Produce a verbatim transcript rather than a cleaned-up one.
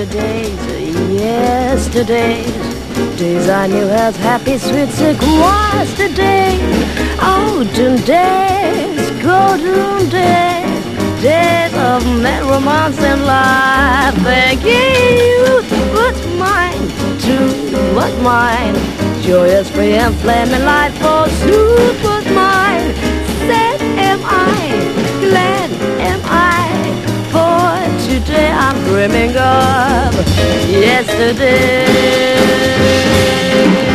Yesterdays, yesterdays, days I knew as happy, sweet, sequestered days, autumn days, golden days, days of mad romance and life. Thinking youth was mine, truth was mine, joyous, free and flaming light, forsooth was mine. Sad am I, glad am I, for today I'm dreaming of yesterday.